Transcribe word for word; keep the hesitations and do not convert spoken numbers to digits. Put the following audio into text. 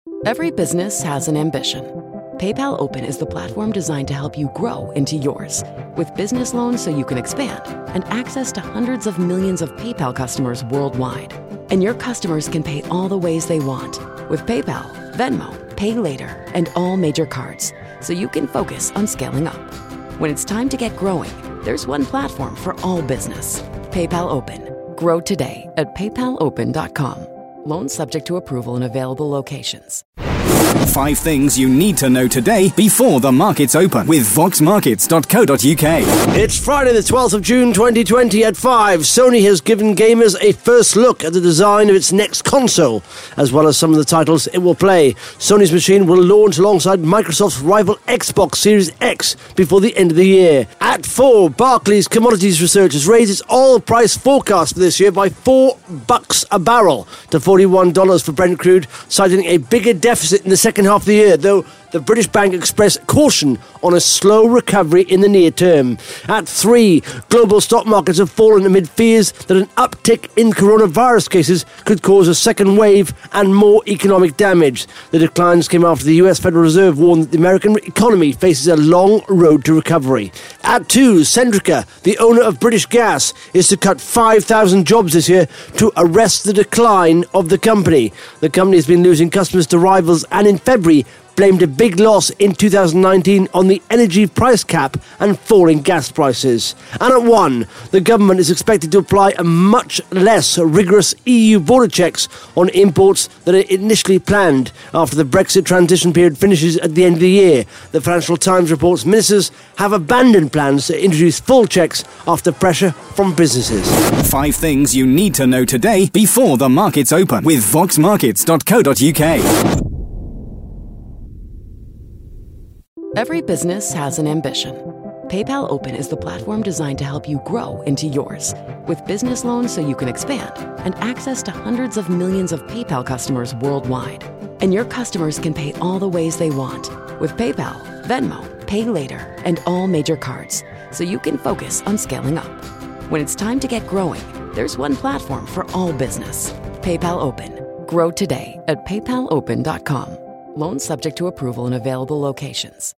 Every business has an ambition. PayPal Open is the platform designed to help you grow into yours. With business loans so you can expand and access to hundreds of millions of PayPal customers worldwide. And your customers can pay all the ways they want with PayPal, Venmo, Pay Later, and all major cards, so you can focus on scaling up. When it's time to get growing, there's one platform for all business. PayPal Open. Grow today at paypal open dot com. Loans subject to approval in available locations. Five things you need to know today before the markets open with vox markets dot co dot uk. It's Friday the twelfth of June twenty twenty at five. Sony has given gamers a first look at the design of its next console, as well as some of the titles it will play. Sony's machine will launch alongside Microsoft's rival Xbox Series X before the end of the year. At four, Barclays Commodities Research has raised its oil price forecast for this year by four bucks a barrel to forty-one dollars for Brent crude, citing a bigger deficit in the second half of the year, though the British Bank expressed caution on a slow recovery in the near term. At three, global stock markets have fallen amid fears that an uptick in coronavirus cases could cause a second wave and more economic damage. The declines came after the U S Federal Reserve warned that the American economy faces a long road to recovery. At two, Centrica, the owner of British Gas, is to cut five thousand jobs this year to arrest the decline of the company. The company has been losing customers to rivals and in February blamed a big loss in two thousand nineteen on the energy price cap and falling gas prices. And at one, the government is expected to apply a much less rigorous E U border checks on imports than it initially planned after the Brexit transition period finishes at the end of the year. The Financial Times reports ministers have abandoned plans to introduce full checks after pressure from businesses. Five things you need to know today before the markets open with vox markets dot co dot uk. Every business has an ambition. PayPal Open is the platform designed to help you grow into yours. With business loans so you can expand and access to hundreds of millions of PayPal customers worldwide. And your customers can pay all the ways they want with PayPal, Venmo, Pay Later, and all major cards, so you can focus on scaling up. When it's time to get growing, there's one platform for all business. PayPal Open. Grow today at paypal open dot com. Loans subject to approval in available locations.